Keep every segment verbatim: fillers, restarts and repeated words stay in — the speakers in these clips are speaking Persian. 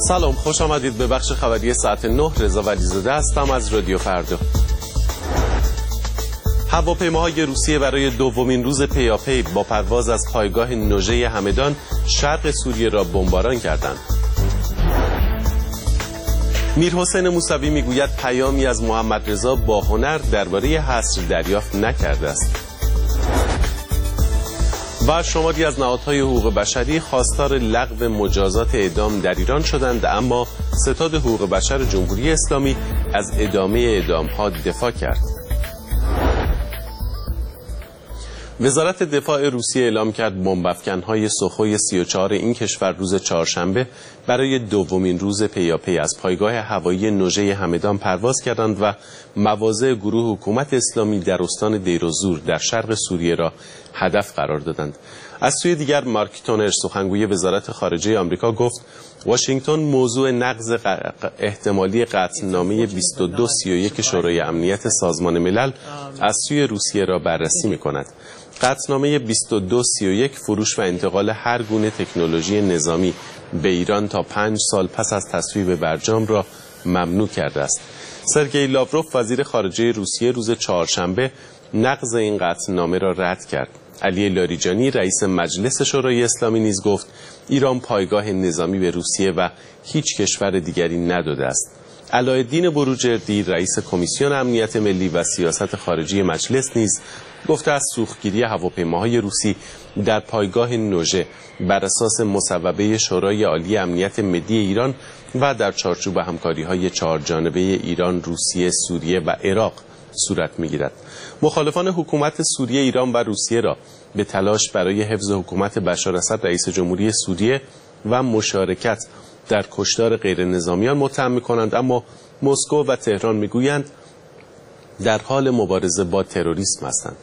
سلام، خوش آمدید به بخش خبری ساعت نه. رضا ولیزاده هستم از رادیو فردا. هواپیماهای روسیه برای دومین روز پیاپی با پرواز از پایگاه نوژه همدان شرق سوریه را بمباران کردند. میرحسین موسوی میگوید پیامی از محمد رضا با هنر درباره حصر دریافت نکرده است. و شماری از نهادهای حقوق بشری خواستار لغو مجازات اعدام در ایران شدند، اما ستاد حقوق بشر جمهوری اسلامی از ادامه اعدام‌ها دفاع کرد. وزارت دفاع روسیه اعلام کرد بمب‌افکن‌های سوخوی سی و چهار این کشور روز چهارشنبه برای دومین روز پیاپی از پایگاه هوایی نوژه همدان پرواز کردند و مواضع گروه حکومت اسلامی در استان دیرالزور در شرق سوریه را هدف قرار دادند. از سوی دیگر مارک تونر سخنگوی وزارت خارجه آمریکا گفت واشنگتن موضوع نقض احتمالی قطعنامه بیست و دو سی و یک شورای امنیت سازمان ملل از سوی روسیه را بررسی می‌کند. قطعنامه بیست و دو سی و یک فروش و انتقال هر گونه تکنولوژی نظامی به ایران تا پنج سال پس از تصویب برجام را ممنوع کرده است. سرگئی لاوروف وزیر خارجه روسیه روز چهارشنبه نقض این قطعنامه را رد کرد. علی لاریجانی رئیس مجلس شورای اسلامی نیز گفت ایران پایگاه نظامی به روسیه و هیچ کشور دیگری نداده است. علایالدین بروجردی رئیس کمیسیون امنیت ملی و سیاست خارجی مجلس نیز گفته است سوختگیری هواپیماهای روسی در پایگاه نوژه بر اساس مصوبه شورای عالی امنیت ملی ایران و در چارچوب همکاری‌های چهارجانبه ایران، روسیه، سوریه و عراق صورت می‌گیرد. مخالفان حکومت سوریه، ایران و روسیه را به تلاش برای حفظ حکومت بشار اسد رئیس جمهوری سوریه و مشارکت در کشتار غیر نظامیان متهم می‌کنند، اما مسکو و تهران می‌گویند در حال مبارزه با تروریسم هستند.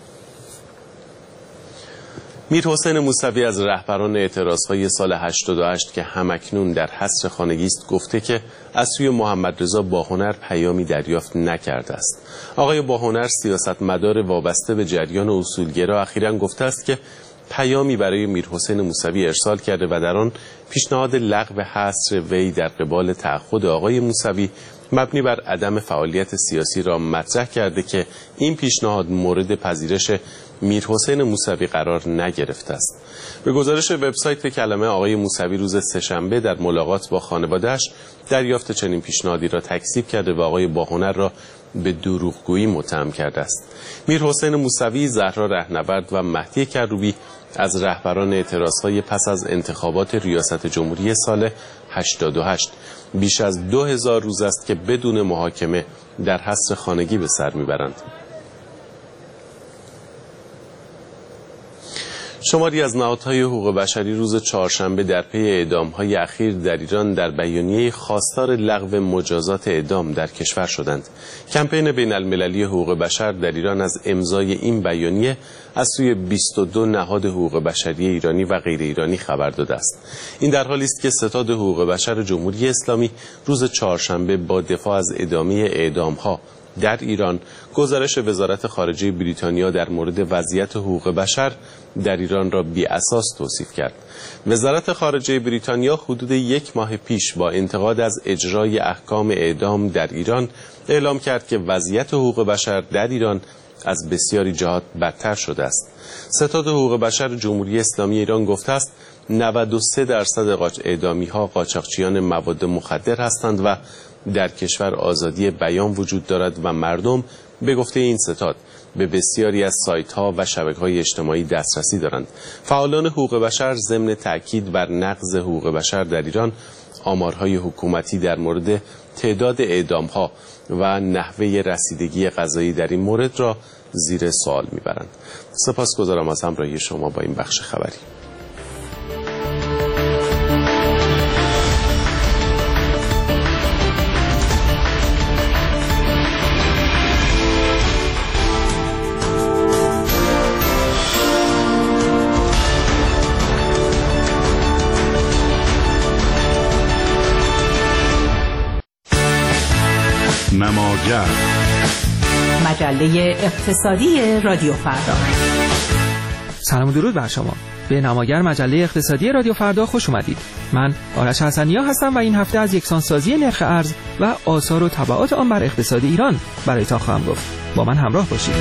میرحسین موسوی از رهبران اعتراضهای سال هشتاد و هشت که همکنون در حصر خانگی است گفته که از سوی محمد رضا با هنر پیامی دریافت نکرده است. آقای با هنر سیاستمدار وابسته به جریان اصولگرا اخیراً گفته است که پیامی برای میرحسین موسوی ارسال کرده و در آن پیشنهاد لغو حصر وی در قبال تعهد آقای موسوی مبنی بر عدم فعالیت سیاسی را مطرح کرده که این پیشنهاد مورد پذیرش میرحسین موسوی قرار نگرفته است. به گزارش وبسایت کلمه، آقای موسوی روز سه‌شنبه در ملاقات با خانواده‌اش دریافت چنین پیشنهادی را تکذیب کرده و آقای با هنر را به دروغگویی متهم کرده است. میرحسین موسوی، زهرا رهنورد و مهدی کروبی از رهبران اعتراضهای پس از انتخابات ریاست جمهوری سال هشتاد و هشت بیش از دو هزار روز است که بدون محاکمه در حصر خانگی به سر میبرند. شماری از نهادهای حقوق بشری روز چهارشنبه در پی اعدام‌های اخیر در ایران در بیانیه خواستار لغو مجازات اعدام در کشور شدند. کمپین بین المللی حقوق بشر در ایران از امضای این بیانیه از سوی بیست و دو نهاد حقوق بشری ایرانی و غیر ایرانی خبر داده است. این در حالی است که ستاد حقوق بشر جمهوری اسلامی روز چهارشنبه با دفاع از ادامه اعدام‌ها در ایران گزارش وزارت خارجه بریتانیا در مورد وضعیت حقوق بشر در ایران را بی اساس توصیف کرد. وزارت خارجه بریتانیا حدود یک ماه پیش با انتقاد از اجرای احکام اعدام در ایران اعلام کرد که وضعیت حقوق بشر در ایران از بسیاری جهات بدتر شده است. ستاد حقوق بشر جمهوری اسلامی ایران گفته است نود و سه درصد اعدامی ها قاچاقچیان مواد مخدر هستند و در کشور آزادی بیان وجود دارد و مردم به گفته این ستاد به بسیاری از سایت ها و شبکه‌های اجتماعی دسترسی دارند. فعالان حقوق بشر ضمن تاکید بر نقض حقوق بشر در ایران آمارهای حکومتی در مورد تعداد اعدام‌ها و نحوه رسیدگی قضایی در این مورد را زیر سوال می‌برند. سپاسگزارم از همراهی شما با این بخش خبری. نماگر مجله اقتصادی رادیو فردا. سلام و درود بر شما. به نماگر مجله اقتصادی رادیو فردا خوش اومدید. من آرش حسنیا هستم و این هفته از یکسانسازی نرخ ارز و آثار و تبعات آن بر اقتصاد ایران برایتان خواهم گفت. با من همراه باشید.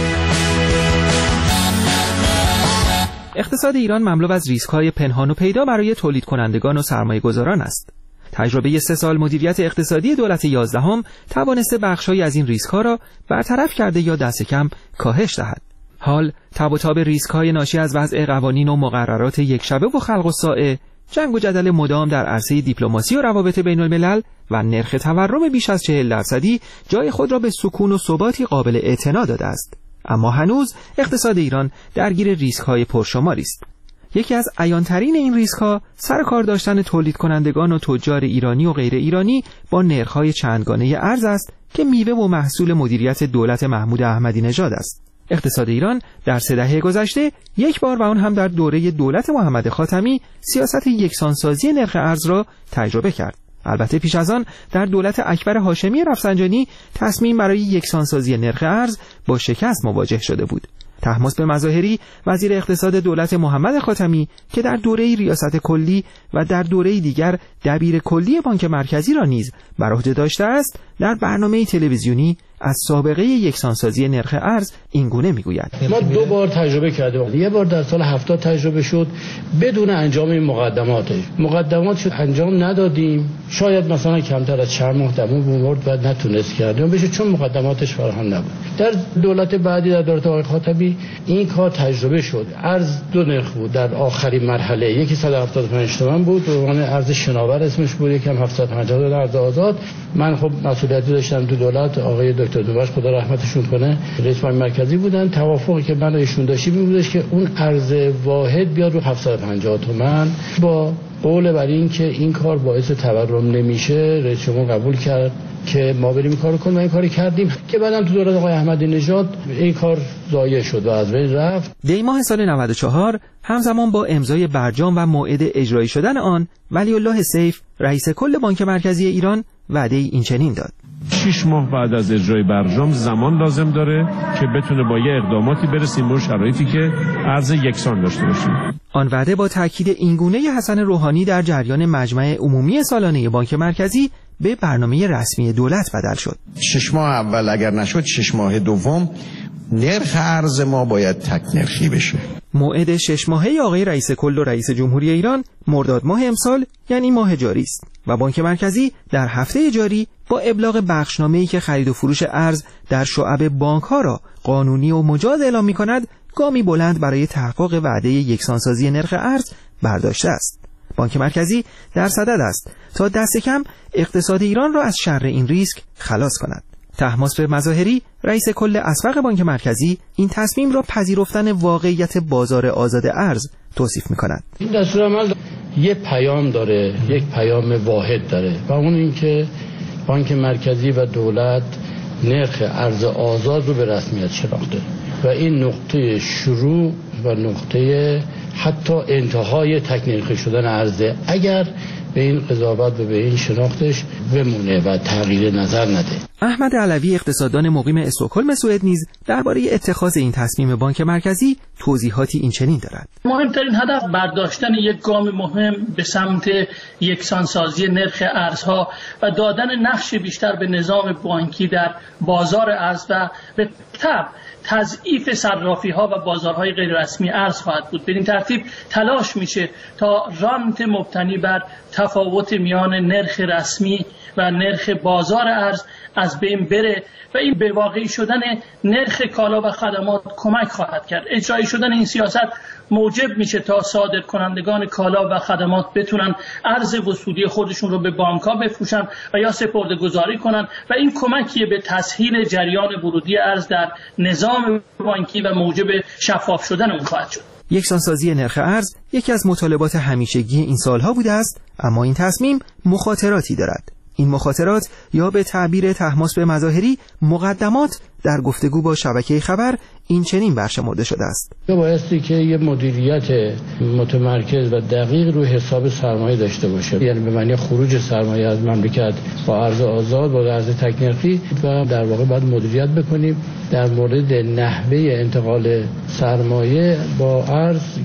اقتصاد ایران مملو از ریسک‌های پنهان و پیدا برای تولید کنندگان و سرمایه‌گذاران است. تجربه سه سال مدیریت اقتصادی دولت یازدهم توانسته بخش‌هایی از این ریسک‌ها را برطرف کرده یا دست کم کاهش دهد. حال تب و تاب ریسک‌های ناشی از وضع قوانین و مقررات یکشبه و خلق الساعه، جنگ و جدل مدام در عرصه دیپلماسی و روابط بین‌الملل و نرخ تورم بیش از چهل درصدی جای خود را به سکون و ثباتی قابل اعتنا داده است. اما هنوز اقتصاد ایران درگیر ریسک‌های پرشماری است. یکی از عیان‌ترین این ریسک‌ها سر کار داشتن تولید کنندگان و تجار ایرانی و غیر ایرانی با نرخ‌های چندگانه ارز است که میوه و محصول مدیریت دولت محمود احمدی نژاد است. اقتصاد ایران در سه دهه گذشته یک بار و آن هم در دوره دولت محمد خاتمی سیاست یکسانسازی نرخ ارز را تجربه کرد. البته پیش از آن در دولت اکبر هاشمی رفسنجانی تصمیم برای یکسانسازی نرخ ارز با شکست مواجه شده بود. طهماسب مظاهری وزیر اقتصاد دولت محمد خاتمی که در دوره ریاست کلی و در دوره دیگر دبیر کلی بانک مرکزی را نیز بر عهده داشته است، در برنامه تلویزیونی از سابقه یکسانسازی نرخ ارز این گونه میگوید: ما دو بار تجربه کردیم. یه بار در سال هفتاد تجربه شد بدون انجام این مقدماتش. مقدماتش انجام ندادیم. شاید مثلا کمتر از چند ماه دوام برد و نتونست کردیم بشه چون مقدماتش فراهم نبود. در دولت بعدی در دولت آقای خاتمی این کار تجربه شد. ارز دو نرخ بود در آخرین مرحله. یکی صد و هفتاد و پنج تومان بود، به عنوان ارز شناور اسمش بود، یکم هفتصد و پنجاه تومان ارز آزاد. من خب مسئولیتی داشتم تو دولت. آقای دکتر دوباش خدا رحمتشون کنه رئیس بانک مرکزی بودن. توافقی که من و ایشون داشتیم این بودش که اون ارز واحد بیاد رو هفتصد و پنجاه تومان. با قول بر این که این کار باعث تورم نمیشه رئیس جمهور قبول کرد که ما بریم کارو کنیم و این کاری کردیم که بعدم تو دولت آقای احمدی نژاد این کار ضایع شد و از بین رفت. دی ماه سال نود و چهار همزمان با امضای برجام و موعد اجرایی شدن آن، ولی الله سیف رئیس کل بانک مرکزی ایران وعده این چنین داد: شش ماه بعد از اجرای برجام زمان لازم داره که بتونه با یه اقداماتی برسیم به شرایطی که ارز یکسان داشته باشیم. آن وعده با تاکید اینگونه حسن روحانی در جریان مجمع عمومی سالانه بانک مرکزی به برنامه رسمی دولت بدل شد. شش ماه اول اگر نشد، شش ماه دوم نرخ ارز ما باید تک نرخی بشه. موعد شش ماهه آقای رئیس کل و رئیس جمهوری ایران مرداد ماه امسال یعنی ماه جاری است و بانک مرکزی در هفته جاری با ابلاغ بخشنامه‌ای که خرید و فروش ارز در شعب بانک‌ها را قانونی و مجاز اعلام می‌کند، گامی بلند برای تحقق وعده یکسانسازی نرخ ارز برداشته است. بانک مرکزی در صدد است تا دست کم اقتصاد ایران را از شر این ریسک خلاص کند. طهماسب مظاهری رئیس کل اسبق بانک مرکزی این تصمیم را پذیرفتن واقعیت بازار آزاد ارز توصیف می‌کند. این دستورالعمل یک پیام داره، یک پیام واحد داره و اون این که بانک مرکزی و دولت نرخ ارز آزاد رو به رسمیت شناخته و این نقطه شروع و نقطه حتی انتهای تک نرخی شدن ارزه اگر به این قضاوت و به این شناختش بمونه و تغییر نظر نده. احمد علوی اقتصاددان مقیم استکهلم سوئد نیز درباره اتخاذ این تصمیم بانک مرکزی توضیحاتی این چنین دارد: مهمترین هدف برداشتن یک گام مهم به سمت یکسانسازی نرخ ارزها و دادن نقش بیشتر به نظام بانکی در بازار ارز و به تبع تضعیف صرافی ها و بازارهای غیر رسمی ارز خواهد بود. به این ترتیب تلاش میشه تا رانت مبتنی بر تفاوت میان نرخ رسمی و نرخ بازار ارز از بین بره و این به واقعی شدن نرخ کالا و خدمات کمک خواهد کرد. اجرایی شدن این سیاست موجب میشه تا صادر کنندگان کالا و خدمات بتونن ارز وصولی خودشون رو به بانک‌ها بفروشن و یا سپرده‌گذاری کنن و این کمکیه به تسهیل جریان ورودی ارز در نظام بانکی و موجب شفاف شدن اون خواهد شد. یکسانسازی نرخ ارز یکی از مطالبات همیشگی این سالها بوده است، اما این تصمیم مخاطراتی دارد. این مخاطرات یا به تعبیر طهماسب مظاهری مقدمات در گفتگو با شبکه خبر این چنین برشمرده شده است: بایستی که یه مدیریت متمرکز و دقیق روی حساب سرمایه داشته باشه، یعنی به معنی خروج سرمایه از مملکت با ارز آزاد با ارز تک نرخی و در واقع باید مدیریت بکنیم در مورد نحوه انتقال سرمایه با ارز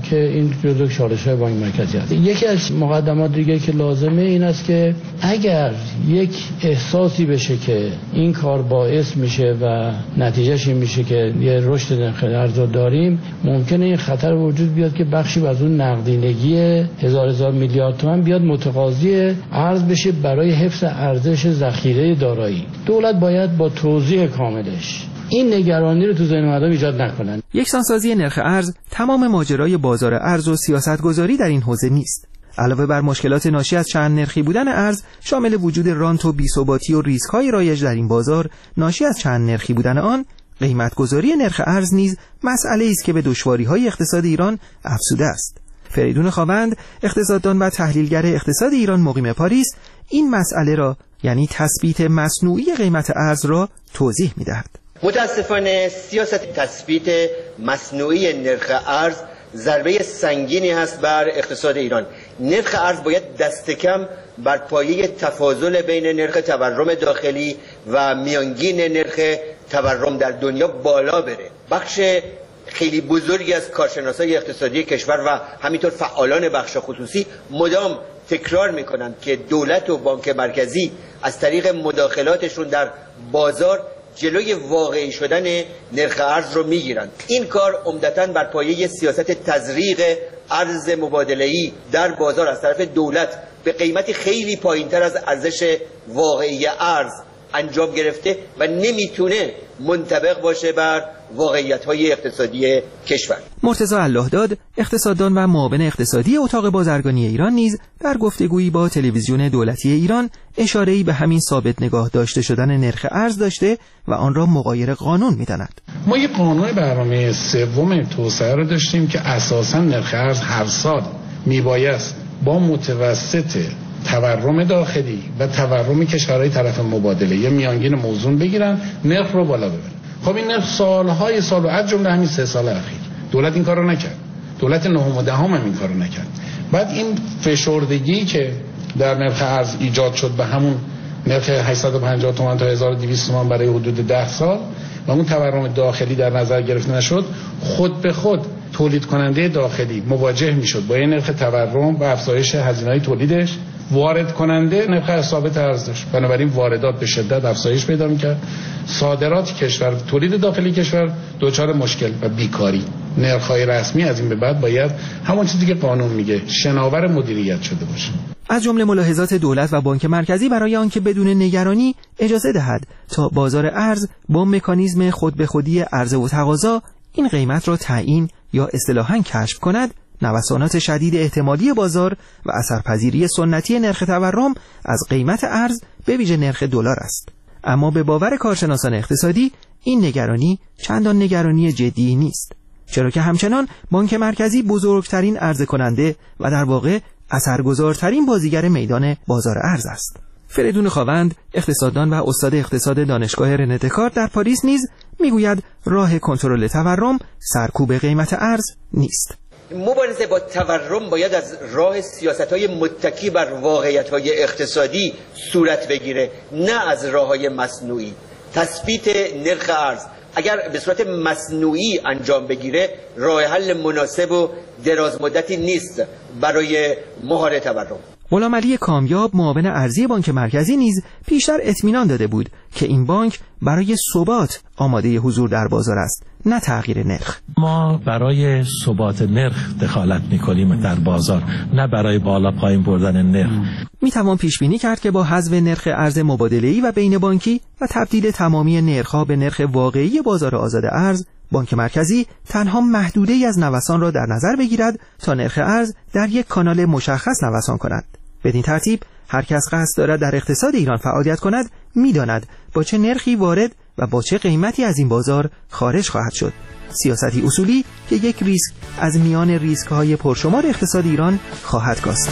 که این جزء چالش‌های بانک مرکزی است. یکی از مقدمات دیگه که لازمه این است که اگر یک احساسی بشه که این کار باعث میشه و نتیجهش این میشه که یه رشد نرخ ارز داریم، ممکنه این خطر وجود بیاد که بخشی از اون نقدینگی هزار هزار میلیارد تومان بیاد متقاضی ارز بشه برای حفظ ارزش ذخیره دارایی. دولت باید با توضیح کاملش این نگرانی رو تو ذهن مردم ایجاد نکنن. یکسانسازی نرخ ارز تمام ماجرای بازار ارز و سیاستگذاری در این حوزه نیست. علاوه بر مشکلات ناشی از چند نرخی بودن ارز، شامل وجود رانت و بی‌ثباتی و ریسک‌های رایج در این بازار ناشی از چند نرخی بودن آن، قیمت‌گذاری نرخ ارز نیز مسئله‌ای است که به دشواری‌های اقتصاد ایران افزوده است. فریدون خاوند، اقتصاددان و تحلیلگر اقتصاد ایران مقیم پاریس، این مسئله را، یعنی تثبیت مصنوعی قیمت ارز را توضیح می‌دهد. متاسفانه سیاست تثبیت مصنوعی نرخ ارز ضربه سنگینی هست بر اقتصاد ایران. نرخ ارز باید دست کم بر پایه تفاضل بین نرخ تورم داخلی و میانگین نرخ تورم در دنیا بالا بره. بخش خیلی بزرگی از کارشناسای اقتصادی کشور و همینطور فعالان بخش خصوصی مدام تکرار میکنند که دولت و بانک مرکزی از طریق مداخلاتشون در بازار جلوی واقعی شدن نرخ ارز رو میگیرند. این کار عمدتاً بر پایه سیاست تزریق ارز مبادله‌ای در بازار از طرف دولت به قیمتی خیلی پایینتر از ارزش واقعی ارز انجام گرفته و نمیتونه منطبق باشه بر واقعیت‌های اقتصادی کشور. مرتضی اللهداد، اقتصاددان و معاون اقتصادی اتاق بازرگانی ایران، نیز در گفتگویی با تلویزیون دولتی ایران اشاره‌ای به همین ثابت نگاه داشته شدن نرخ ارز داشته و آن را مغایر قانون می‌داند. ما یک قانون برنامه سوم توسعه را داشتیم که اساساً نرخ ارز هر سال میبایست با متوسط تورم داخلی و تورم کشورهای طرف مبادله یا میانگین موزون بگیرن، نرخ رو بالا ببرن. خب این نرخ سالهای سال و از جمله همین سه سال اخیر دولت این کارو نکرد. دولت نهم و دهم هم این کارو نکرد. بعد این فشردگی که در نرخ ارز ایجاد شد به همون نرخ هشتصد و پنجاه تومان تا هزار و دویست تومان برای حدود ده سال و اون تورم داخلی در نظر گرفته نشد، خود به خود تولید کننده داخلی مواجه میشد با این نرخ تورم و افزایش هزینه‌های تولیدش، وارد کننده نرخ ثابت ارز داشت، بنابراین واردات به شدت افزایش پیدا می‌کرد، صادرات کشور، تولید داخلی کشور دچار مشکل و بیکاری. نرخ‌های رسمی از این به بعد باید همون چیزی که قانون میگه شناور مدیریت شده باشه. از جمله ملاحظات دولت و بانک مرکزی برای آنکه بدون نگرانی اجازه دهد تا بازار ارز با مکانیزم خود به خودی عرضه و تقاضا این قیمت را تعیین یا اصطلاحاً کشف کند، نوسانات شدید احتمالی بازار و اثرپذیری سنتی نرخ تورم از قیمت ارز به ویژه نرخ دلار است. اما به باور کارشناسان اقتصادی این نگرانی چندان نگرانی جدی نیست، چرا که همچنان بانک مرکزی بزرگترین عرضه کننده و در واقع اثرگذارترین بازیگر میدان بازار ارز است. فریدون خاوند، اقتصاددان و استاد اقتصاد دانشگاه رنه دکارت در پاریس، نیز میگوید راه کنترل تورم سرکوب قیمت ارز نیست. مبارزه با تورم باید از راه سیاست‌های متکی بر واقعیت‌های اقتصادی صورت بگیره، نه از راه‌های مصنوعی. تثبیت نرخ ارز اگر به صورت مصنوعی انجام بگیره، راه حل مناسب و دراز مدتی نیست برای مهار تورم. غلامعلی کامیاب، معاون ارزی بانک مرکزی، نیز پیشتر اطمینان داده بود که این بانک برای ثبات آماده حضور در بازار است، نه تغییر نرخ. ما برای ثبات نرخ دخالت می‌کنیم در بازار، نه برای بالا پایین بردن نرخ. میتوان پیش بینی کرد که با حذف نرخ ارز مبادله‌ای و بین بانکی و تبدیل تمامی نرخ‌ها به نرخ واقعی بازار آزاد ارز، بانک مرکزی تنها محدوده‌ای از نوسان را در نظر بگیرد تا نرخ ارز در یک کانال مشخص نوسان کند. بدین ترتیب هر کس قصد دارد در اقتصاد ایران فعالیت کند می‌داند با چه نرخی وارد و با چه قیمتی از این بازار خارج خواهد شد. سیاستی اصولی که یک ریسک از میان ریسک‌های پرشمار اقتصاد ایران خواهد کاست.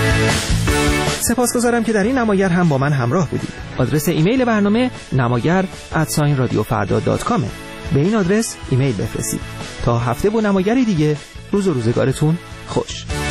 سپاسگزارم که در این نمایر هم با من همراه بودید. آدرس ایمیل برنامه نمایر ات رادیو فردا دات کام. به این آدرس ایمیل بفرستید. تا هفته با نمایری دیگه، روز و روزگارتون خوش.